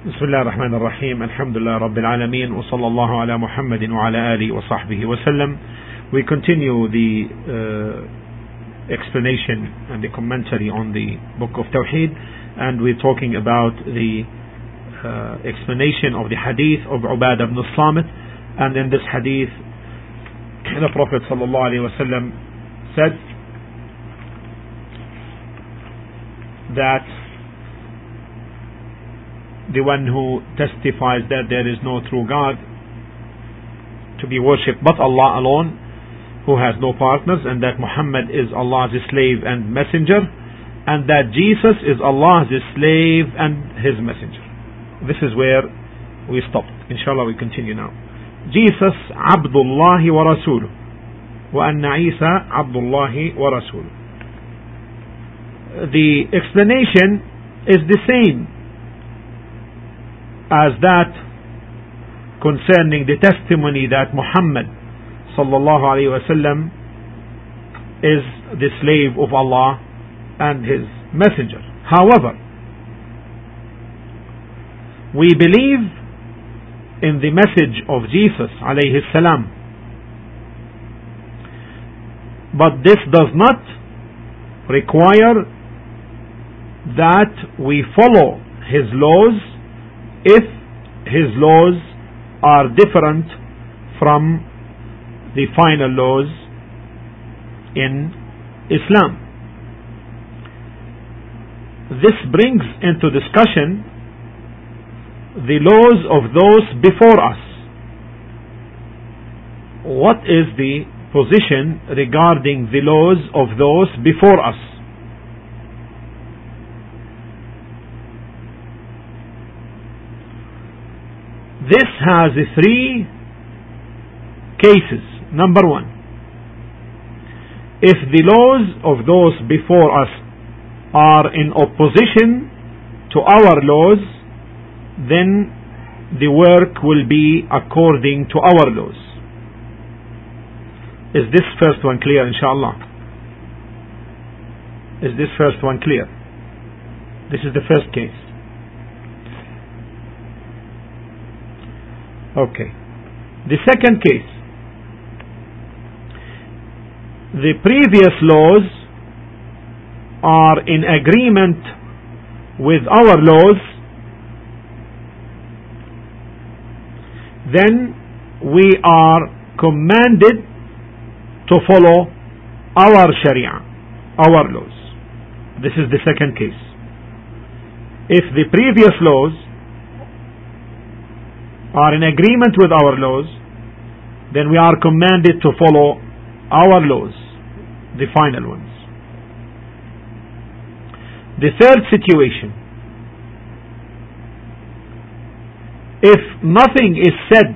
بسم الله الرحمن الرحيم. الحمد لله رب العالمين وصلى الله على محمد وعلى آله وصحبه وسلم. We continue the explanation and the commentary on the book of Tawheed, and we're talking about the explanation of the hadith of Ubadah ibn Samit. And in this hadith, the Prophet sallallahu alaihi wasallam said that the one who testifies that there is no true God to be worshipped but Allah alone, who has no partners, and that Muhammad is Allah's slave and messenger, and that Jesus is Allah's slave and his messenger. This is where we stopped. Inshallah we continue now. Jesus Abdullahi wa Rasuluh, wa anna Isa Abdullahi wa Rasuluh. The explanation is the same as that concerning the testimony that Muhammad sallallahu alaihi wasallam is the slave of Allah and his messenger. However, we believe in the message of Jesus alayhi salam, but this does not require that we follow his laws if his laws are different from the final laws in Islam. This brings into discussion the laws of those before us. What is the position regarding the laws of those before us? This has three cases. Number one, if the laws of those before us are in opposition to our laws, then the work will be according to our laws. Is this first one clear, inshallah? Is this first one clear? This is the first case. Okay. The second case, the previous laws are in agreement with our laws, then we are commanded to follow our Sharia, our laws. This is the second case. If the previous laws are in agreement with our laws, then we are commanded to follow our laws, the final ones. The third situation, if nothing is said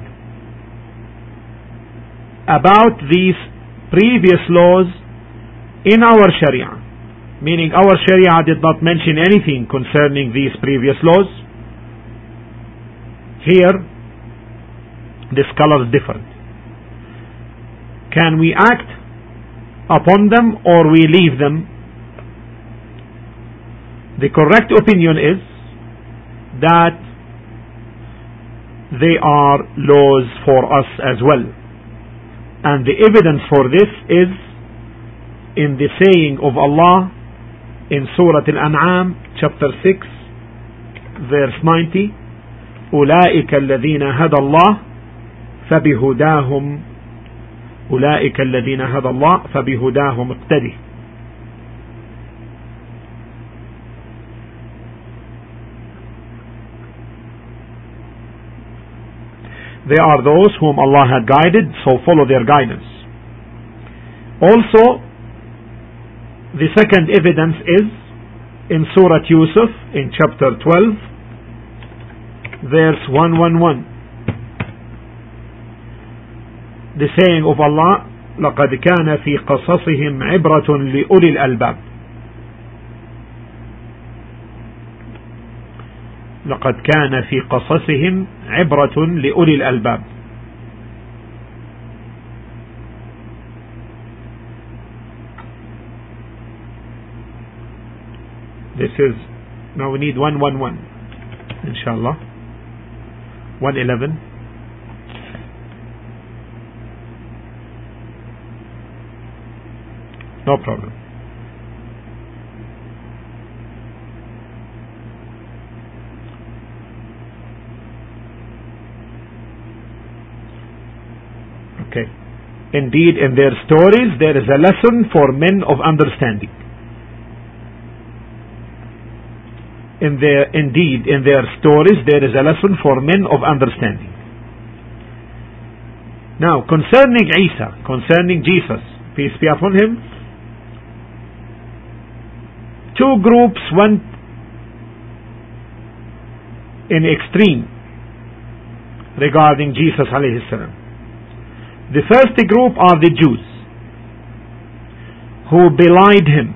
about these previous laws in our Sharia, meaning our Sharia did not mention anything concerning these previous laws, here the scholars differ. Can we act upon them or we leave them? The correct opinion is that they are laws for us as well. And the evidence for this is in the saying of Allah in Surah Al-An'am chapter 6 verse 90, أولئك الذين هدى الله فبهداهم أولئك الذين هدى الله فبهداهم اقتدي. They are those whom Allah had guided, so follow their guidance. Also, the second evidence is in Surah Yusuf in chapter 12 verse 111. The saying of Allah, لقد كان في قصصهم عبرة لأولي الألباب. لقد كان في قصصهم عبرة لأولي الألباب. This is, now we need 111 inshallah. 111. No problem. Okay. Indeed, in their stories there is a lesson for men of understanding. Indeed, in their stories there is a lesson for men of understanding. Now, concerning Isa, concerning Jesus, peace be upon him, two groups went in extreme regarding Jesus alayhi salam. The first group are the Jews who belied him.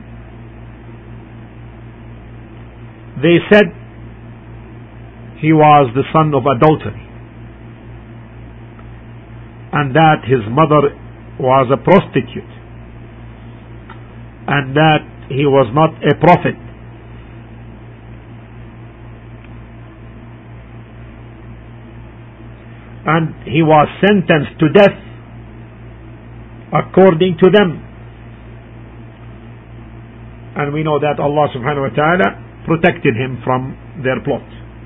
They said he was the son of adultery and that his mother was a prostitute and that he was not a prophet. And he was sentenced to death according to them. And we know that Allah subhanahu wa ta'ala protected him from their plot.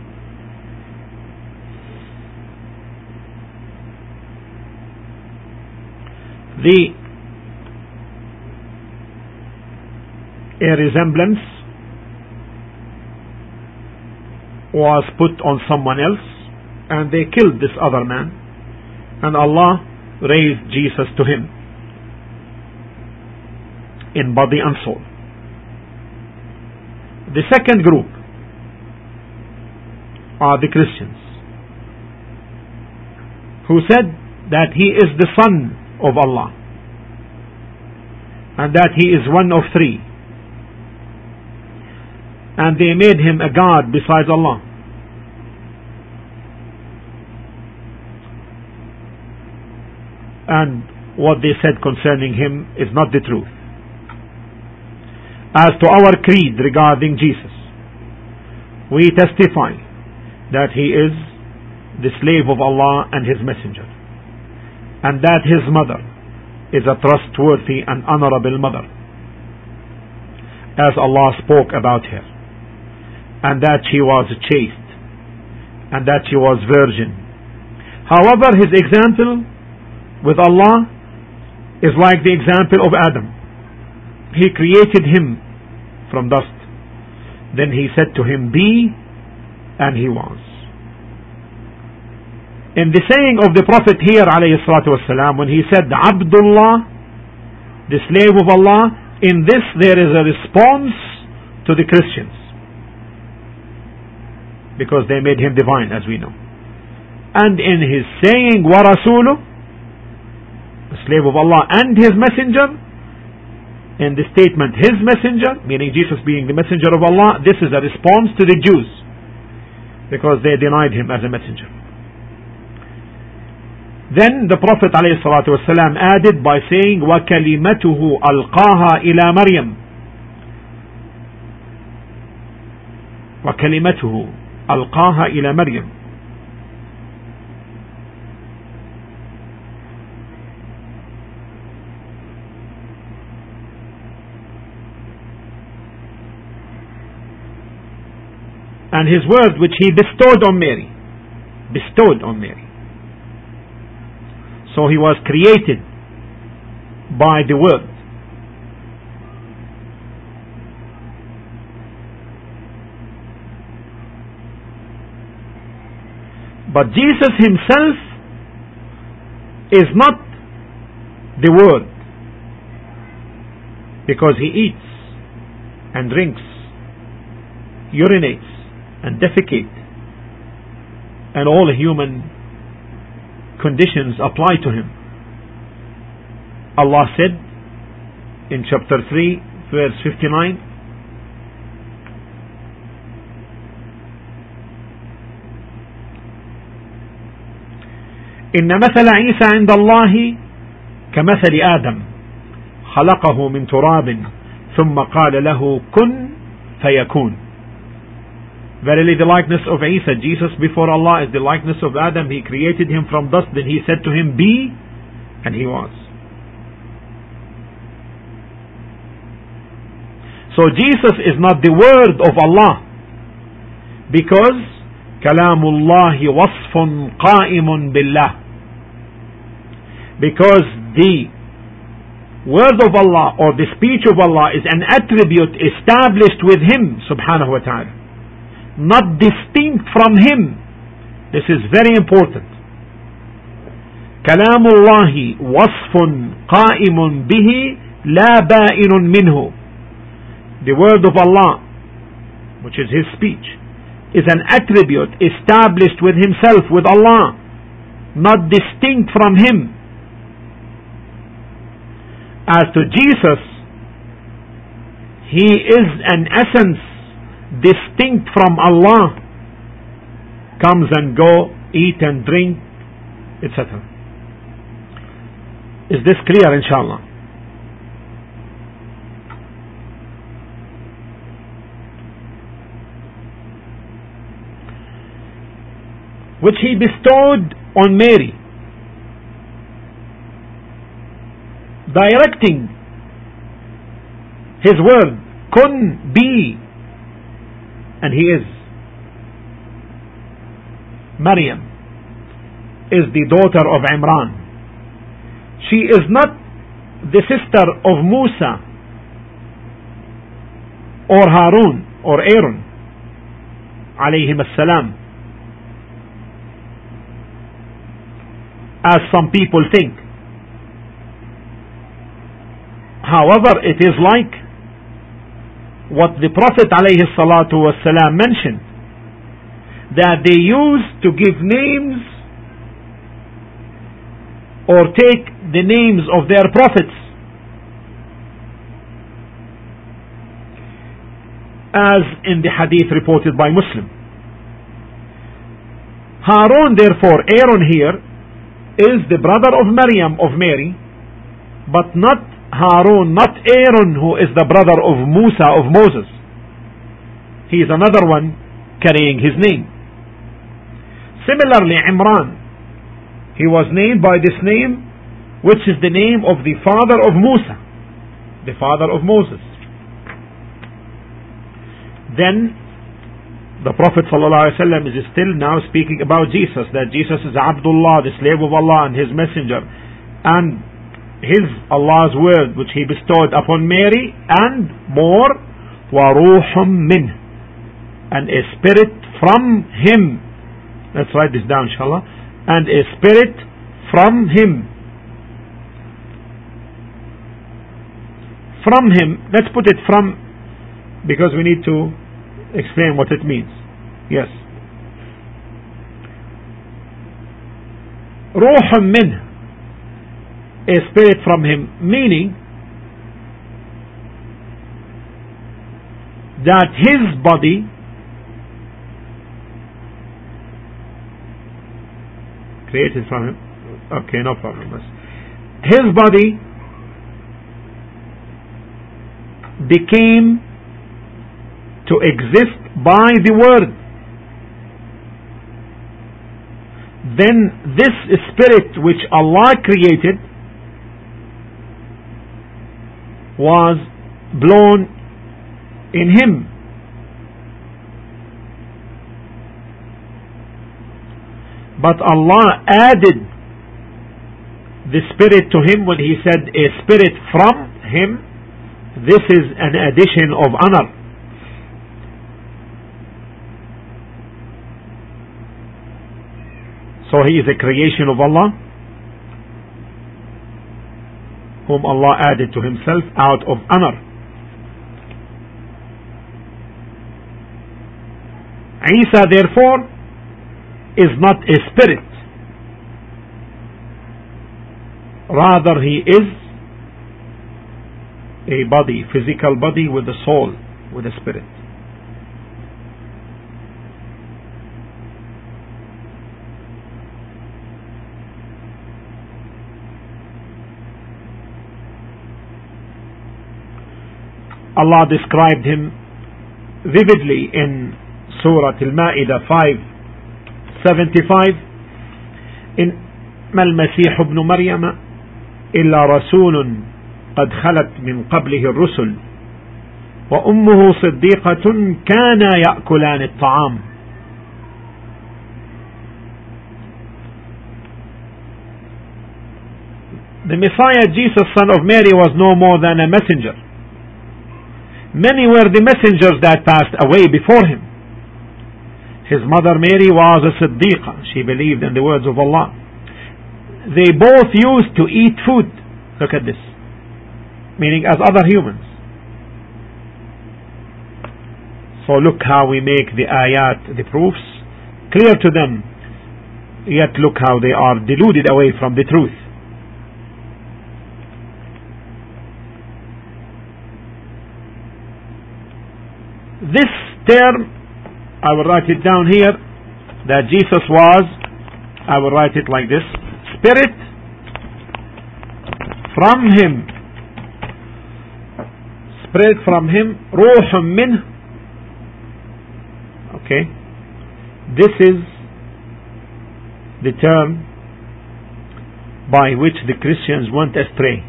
A resemblance was put on someone else and they killed this other man, and Allah raised Jesus to him in body and soul. The second group are the Christians who said that he is the son of Allah and that he is one of three, and they made him a god besides Allah. And what they said concerning him is not the truth. As to our creed regarding Jesus, we testify that he is the slave of Allah and his messenger, and that his mother is a trustworthy and honorable mother, as Allah spoke about her, and that she was chaste, and that she was virgin. However, his example with Allah is like the example of Adam. He created him from dust. Then he said to him, be, and he was. In the saying of the Prophet here, alayhi salatu wasalam, when he said, Abdullah, the slave of Allah, in this there is a response to the Christians, because they made him divine, as we know. And in his saying, wa rasuluh, the slave of Allah and his messenger, in the statement his messenger, meaning Jesus being the messenger of Allah, this is a response to the Jews, because they denied him as a messenger. Then the Prophet ﷺ added by saying, وَكَلِمَتُهُ أَلْقَاهَا إِلَى مَرْيَمَ, وَكَلِمَتُهُ أَلْقَاهَا إِلى مَرْيَمَ. And his word which he bestowed on Mary. So he was created by the word. But Jesus himself is not the word, because he eats and drinks, urinates and defecate, and all human conditions apply to him. Allah said in chapter 3 verse 59, إن مثل عيسى عند الله كمثل آدم خلقه من تراب ثم قال له كن فيكون. Verily the likeness of Isa, Jesus before Allah, is the likeness of Adam. He created him from dust, then he said to him, be, and he was. So Jesus is not the word of Allah, because Kalamullahi wasfun qa'imun billah. Because the word of Allah or the speech of Allah is an attribute established with Him subhanahu wa ta'ala, not distinct from Him. This is very important. Kalamullahi wasfun qa'imun bihi la ba'inun minhu. The word of Allah, which is His speech, is an attribute established with Himself, with Allah, not distinct from Him. As to Jesus, He is an essence distinct from Allah, comes and go, eat and drink, etc. Is this clear, inshallah? Which He bestowed on Mary, directing His word, kun, be, and He is. Maryam is the daughter of Imran. She is not the sister of Musa or Harun or Aaron alayhim as-salam, as some people think. However, it is like what the Prophet alayhi salatu wasalam mentioned, that they used to give names or take the names of their prophets, as in the hadith reported by Muslim. Harun, therefore, Aaron here, is the brother of Maryam, of Mary, but not Harun, not Aaron, who is the brother of Musa, of Moses. He is another one carrying his name. Similarly, Imran, he was named by this name, which is the name of the father of Musa, the father of Moses. Then the Prophet ﷺ is still now speaking about Jesus, that Jesus is Abdullah, the slave of Allah and His messenger, and His, Allah's word, which He bestowed upon Mary, and more, وَرُوحٌ مِّنْهُ, and a spirit from Him. Let's write this down, inshallah. And a spirit from Him. From Him, let's put it from, because we need to explain what it means. Yes. روح منه, a spirit from Him, meaning that His body created from Him. Okay, no problem. His body became to exist by the word. Then this spirit which Allah created was blown in Him. But Allah added the spirit to Him when He said a spirit from Him. This is an addition of honor. So He is a creation of Allah, whom Allah added to Himself out of honor. Isa, therefore, is not a spirit. Rather, He is a body, physical body with a soul, with a spirit. Allah described Him vividly in Surah Al-Ma'idah 5:75, إنما المسيح ابن مريم إلا رسول قد خلت من قبله الرسل وأمه صديقة كانا يأكلان الطعام. The Messiah, Jesus, son of Mary, was no more than a messenger. Many were the messengers that passed away before him. His mother Mary was a Siddiqa. She believed in the words of Allah. They both used to eat food. Look at this. Meaning as other humans. So look how we make the ayat, the proofs, clear to them. Yet look how they are deluded away from the truth. This term, I will write it down here, that Jesus was, I will write it like this, spirit from him, spirit from him, ruh min. Okay, this is the term by which the Christians went astray.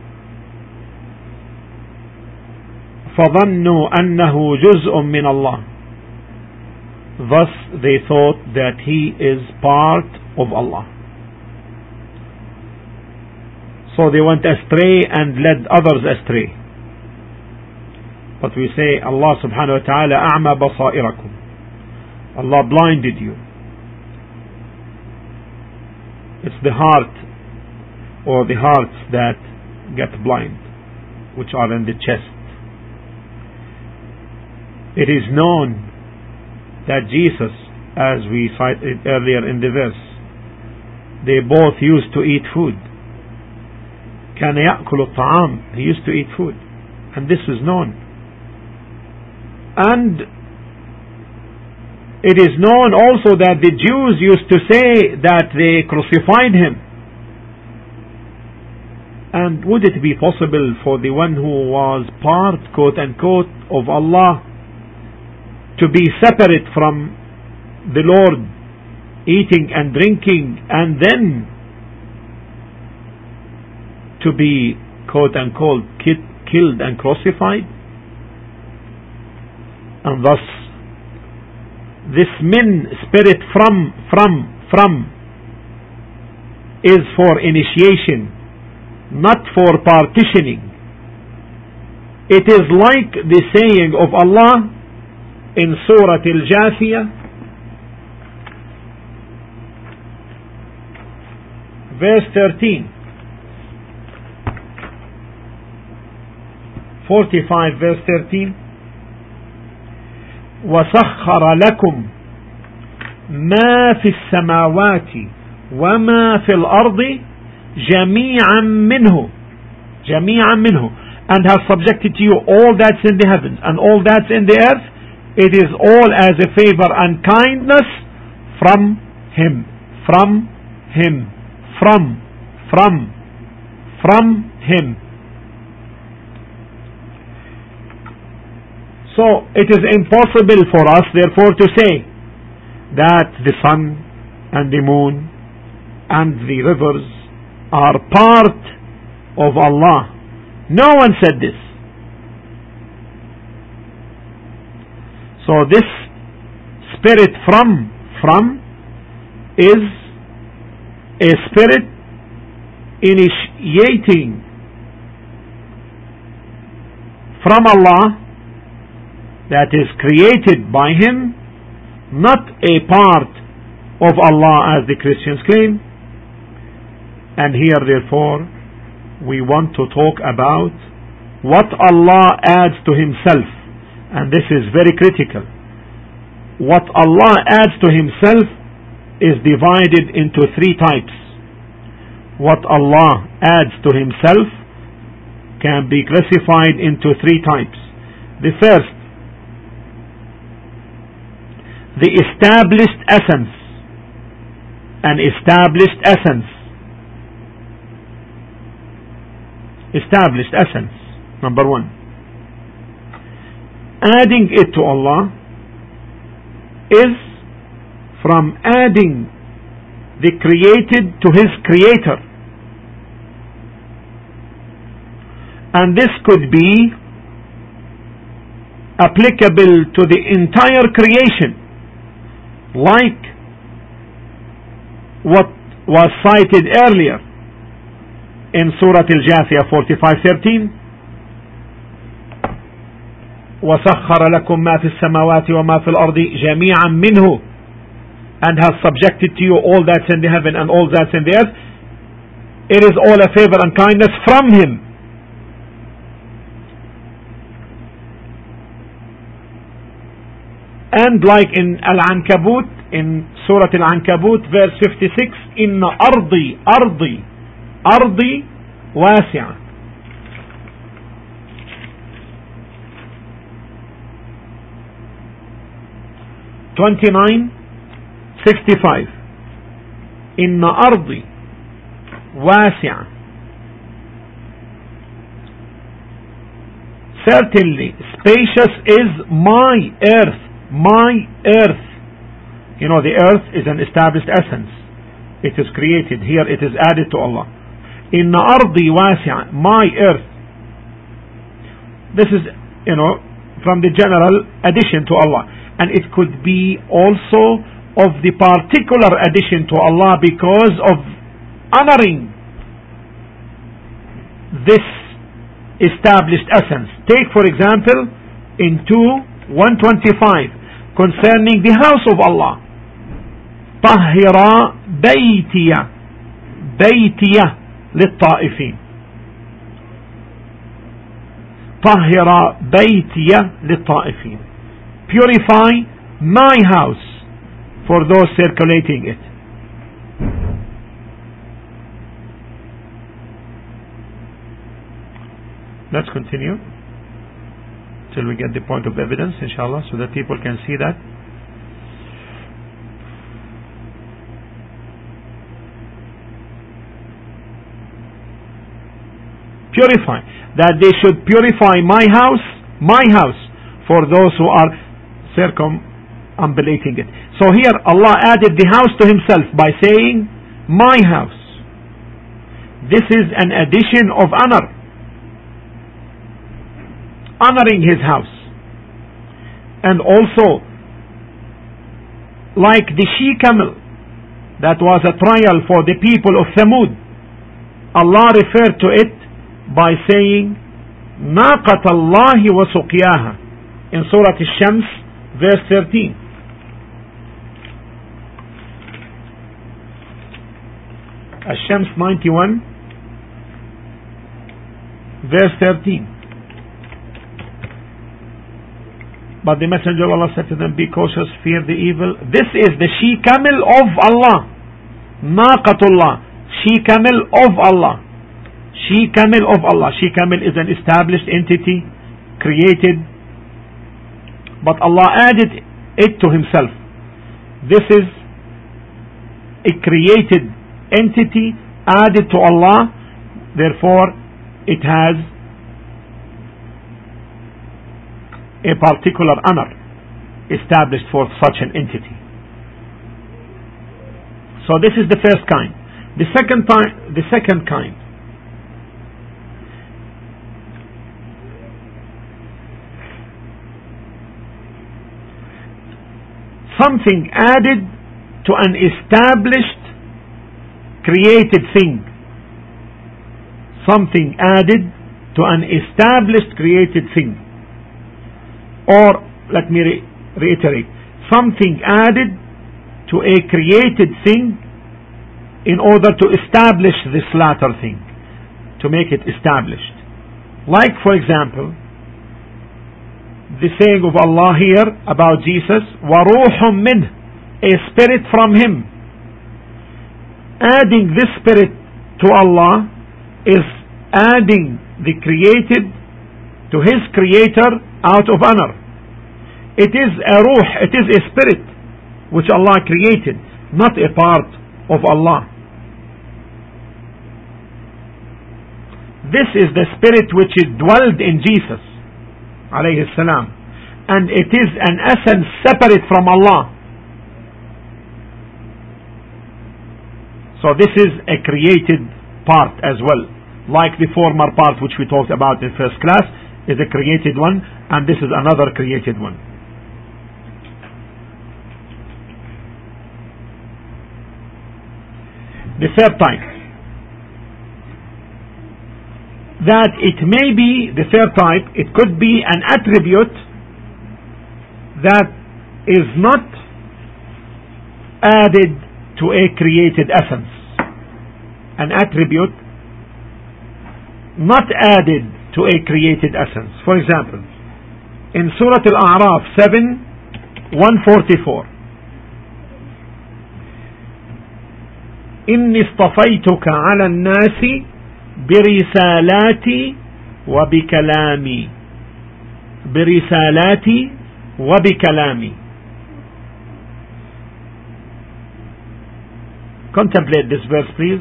فظنوا أنه جزء من الله. Thus they thought that he is part of Allah. So they went astray and led others astray. But we say Allah subhanahu wa ta'ala أعمى بصائركم. Allah blinded you. It's the heart or the hearts that get blind, which are in the chest. It is known that Jesus, as we cited earlier in the verse, they both used to eat food. كان يأكل الطعام. He used to eat food, and this is known. And it is known also that the Jews used to say that they crucified him. And would it be possible for the one who was part, quote unquote, of Allah to be separate from the Lord, eating and drinking, and then to be, quote unquote, killed and crucified? And thus this min, spirit from is for initiation, not for partitioning. It is like the saying of Allah in Surah Al-Jathiyah, verse 13, 45 verse 13, وَسَخَّرَ لَكُمْ مَا فِي السَّمَاوَاتِ وَمَا فِي الْأَرْضِ جَمِيعًا مِّنْهُ, and has subjected to you all that's in the heavens and all that's in the earth. It is all as a favor and kindness from him, from him, from him. So it is impossible for us therefore to say that the sun and the moon and the rivers are part of Allah. No one said this. So this spirit from is a spirit initiating from Allah, that is created by him, not a part of Allah as the Christians claim. And here therefore we want to talk about what Allah adds to himself, and this is very critical. What Allah adds to himself is divided into three types. What Allah adds to himself can be classified into three types. The first, the established essence. An established essence. Established essence, number one. Adding it to Allah is from adding the created to his creator. And this could be applicable to the entire creation, like what was cited earlier in Surah Al-Jathiyah 45:13. وَسَخَّرَ لَكُم مَا فِي السَّمَاوَاتِ وَمَا فِي الْأَرْضِ جَمِيعًا مِّنْهُ, and has subjected to you all that's in the heaven and all that's in the earth. It is all a favor and kindness from him. And like in Al-Ankabut, in Surah Al-Ankabut verse 56, إِنَّ أَرْضِي وَاسِعَةٌ. 29:65, إِنَّ أَرْضِي وَاسِعَةٌ. Certainly spacious is my earth. My earth. You know, the earth is an established essence. It is created. Here it is added to Allah. Inna ardi wasi'a, my earth. This is, from the general addition to Allah. And it could be also of the particular addition to Allah because of honoring this established essence. Take for example in 2:125 concerning the house of Allah. طهر بيتي للطائفين. طهر بيتي للطائفين. Purify my house for those circulating it. Let's continue till we get the point of evidence, inshallah, so that people can see that. Purify, that they should purify my house for those who are circumambulating it. So here Allah added the house to himself by saying my house. This is an addition of honor, honoring his house. And also, like the she-camel that was a trial for the people of Thamud, Allah referred to it by saying ناقة الله وسقياها in Surah Al-Shams verse 13. Al-Shams 91 verse 13. But the Messenger of Allah said to them, be cautious, fear the evil. This is the she-camel of Allah. Naqatullah, she-camel of Allah. She-camel of Allah. She-camel is an established entity, created, but Allah added it to himself. This is a created entity added to Allah, therefore it has a particular honor established for such an entity. So this is the first kind. The second kind, something added to an established created thing. Something added to an established created thing. Or, let me reiterate, something added to a created thing in order to establish this latter thing, to make it established. Like, for example, the saying of Allah here about Jesus, وَرُوحٌ مِّنْهُ, a spirit from him. Adding this spirit to Allah is adding the created to his creator out of honor. It is a ruh, it is a spirit which Allah created, not a part of Allah. This is the spirit which dwelled in Jesus alayhi salam, and it is an essence separate from Allah. So this is a created part as well. Like the former part which we talked about in first class is a created one, and this is another created one. The third type, that it may be, the third type, it could be an attribute that is not added to a created essence. An attribute not added to a created essence. For example, in Surah Al-A'raf 7:144, إني اصطفيتك على الناس برسالاتي وبكلامي. برسالاتي وبكلامي. Contemplate this verse, please.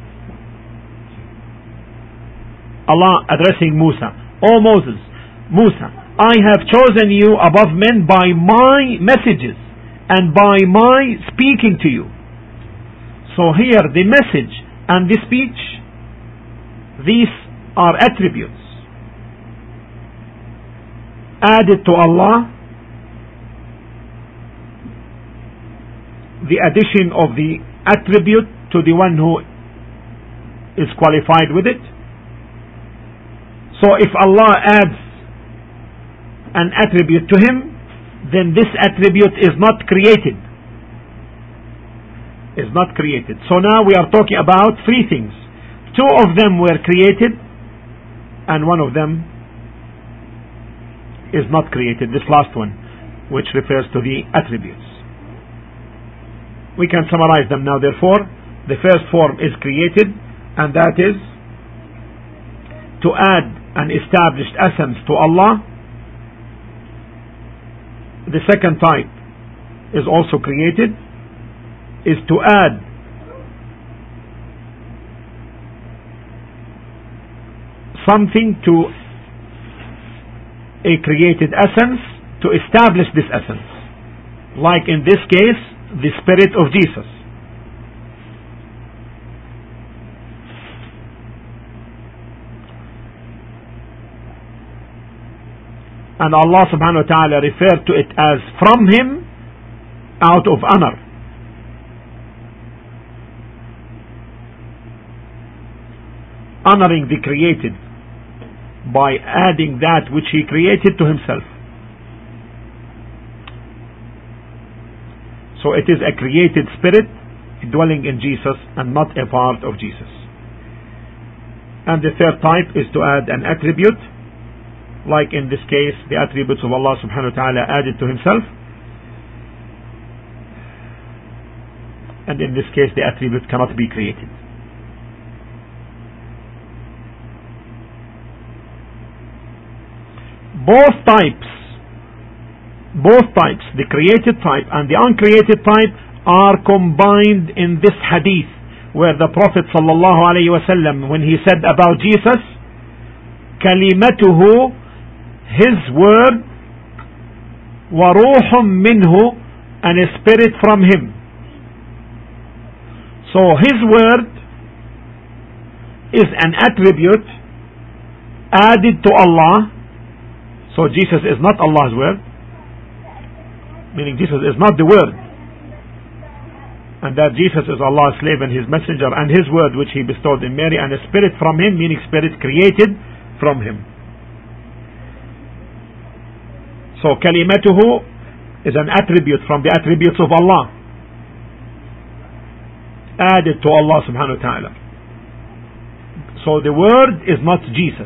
Allah addressing Musa. O Moses, Musa, I have chosen you above men by my messages and by my speaking to you. So here the message and the speech, these are attributes added to Allah. The addition of the attribute to the one who is qualified with it. So if Allah adds an attribute to him, then this attribute is not created. Is not created. So now we are talking about three things. Two of them were created and one of them is not created. This last one, which refers to the attributes. We can summarize them now. Therefore, the first form is created, and that is to add an established essence to Allah. The second type is also created, is to add something to a created essence to establish this essence. Like in this case, the Spirit of Jesus. And Allah subhanahu wa ta'ala referred to it as from him, out of honor. Honoring the created by adding that which he created to himself. So it is a created spirit dwelling in Jesus and not a part of Jesus. And the third type is to add an attribute, like in this case the attributes of Allah subhanahu wa ta'ala added to himself, and in this case the attribute cannot be created. Both types, the created type and the uncreated type, are combined in this hadith, where the Prophet sallallahu alaihi wasallam, when he said about Jesus, kalimatuhu, his word, wa ruhum minhu, and a spirit from him. So his word is an attribute added to Allah. So Jesus is not Allah's word, meaning Jesus is not the word, and that Jesus is Allah's slave and his messenger, and his word which he bestowed in Mary, and a spirit from him, meaning spirit created from him. So kalimatuhu is an attribute from the attributes of Allah, added to Allah subhanahu wa ta'ala. So the word is not Jesus.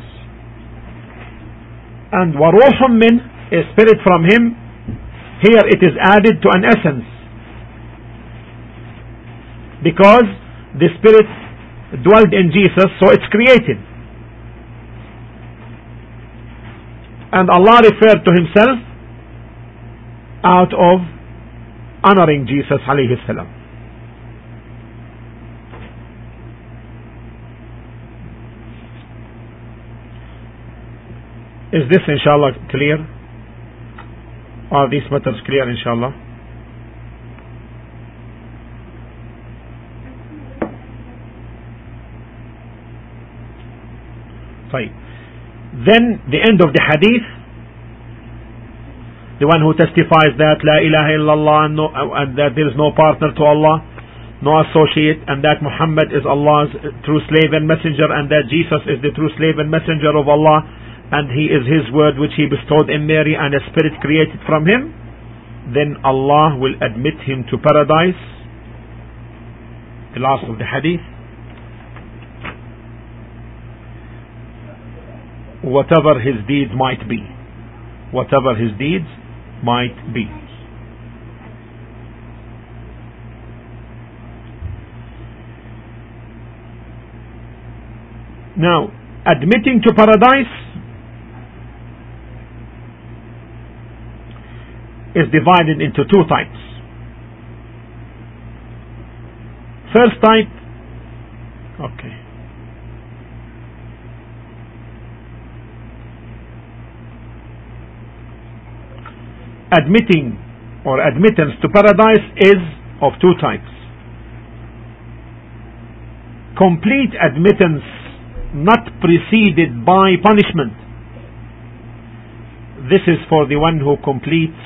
And waruhum min, a spirit from him, here it is added to an essence, because the spirit dwelled in Jesus, so it's created. And Allah referred to himself out of honoring Jesus alayhi salam. Is this inshallah clear? Are these matters clear inshallah? طيب. Then the end of the hadith, the one who testifies that La ilaha illallah and that there is no partner to Allah, no associate, and that Muhammad is Allah's true slave and messenger, and that Jesus is the true slave and messenger of Allah, and he is his word which he bestowed in Mary and a spirit created from him, then Allah will admit him to paradise. The last of the hadith. Whatever his deeds might be. Whatever his deeds might be. Now, admitting to paradise is divided into two types. First type, okay. Admitting or admittance to paradise is of two types. Complete admittance not preceded by punishment. This is for the one who completes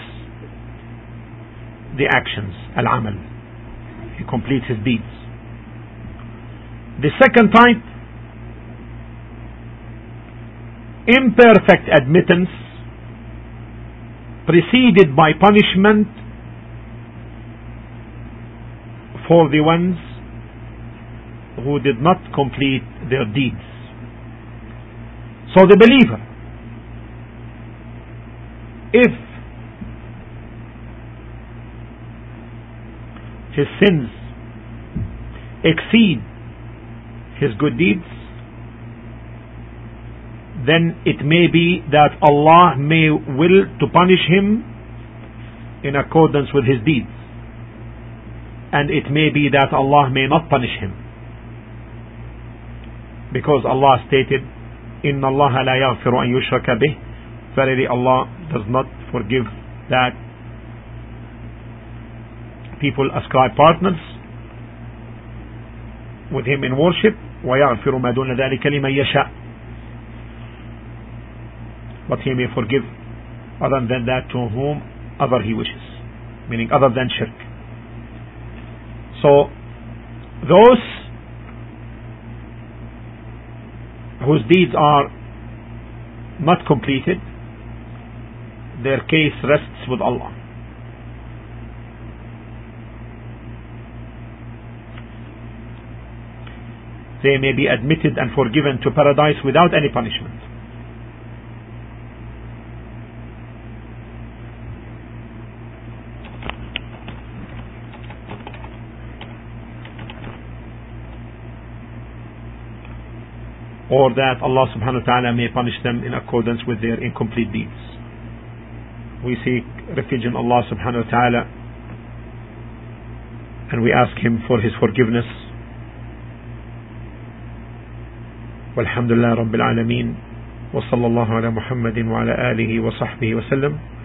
the actions, al-amal. He completes his deeds. The second type, imperfect admittance preceded by punishment for the ones who did not complete their deeds. So the believer, if his sins exceed his good deeds, then it may be that Allah may will to punish him in accordance with his deeds, and it may be that Allah may not punish him, because Allah stated, Inna Allah la yaghfiru an yushraka bih. Verily Allah does not forgive that people ascribe partners with him in worship. وَيَغْفِرُ مَا دُونَ ذَلِكَ لِمَنْ يَشَاءُ. But he may forgive other than that to whom other he wishes, meaning other than shirk. So those whose deeds are not completed, their case rests with Allah. They may be admitted and forgiven to paradise without any punishment. Or that Allah subhanahu wa ta'ala may punish them in accordance with their incomplete deeds. We seek refuge in Allah subhanahu wa ta'ala, and we ask him for his forgiveness. والحمد لله رب العالمين وصلى الله على محمد وعلى آله وصحبه وسلم.